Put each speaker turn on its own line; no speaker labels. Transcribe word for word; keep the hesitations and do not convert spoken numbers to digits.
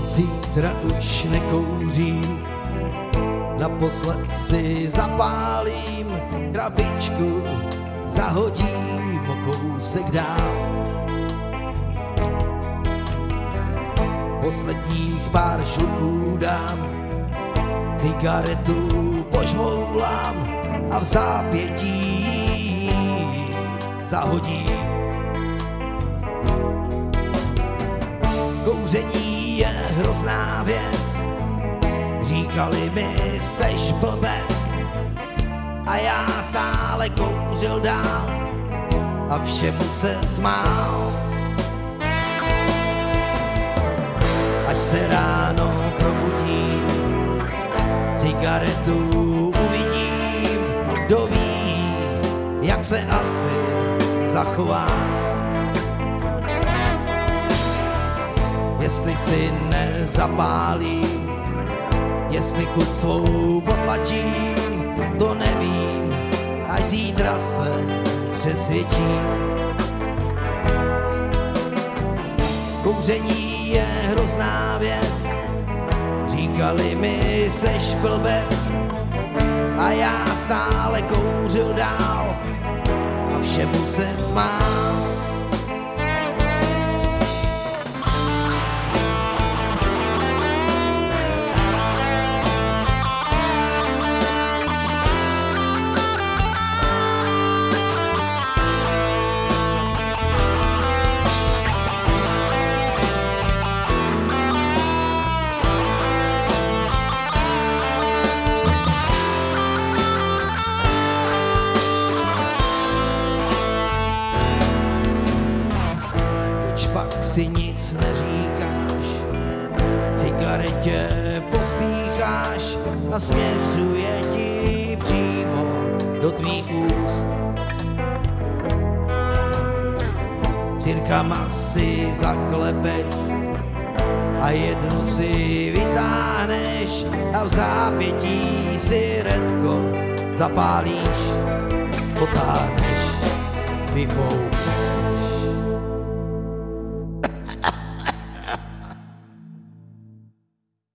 od zítra už nekouřím, naposled si zapálím krabičku, zahodím o kousek dál. Posledních pár šluků dám, cigaretu požmoulám a v zápětí zahodím. Kouření je hrozná věc, říkali mi seš blbec, a já stále kouřil dál a všemu se smál. Až se ráno probudím, cigaretu uvidím, kdo ví, jak se asi zachovám. Jestli si nezapálím, jestli chuť svou potlačím, to nevím, až zítra se přesvědčím. Kouření je hrozná věc, říkali mi seš blbec, a já stále kouřil dál a všemu se smál. Pak si nic neříkáš, cigaretě pospícháš a směřuje ti přímo do tvých úst. Cirkama si zaklepeš a jednu si vytáhneš a v zápětí si redko zapálíš, potáhneš, vyfoukneš.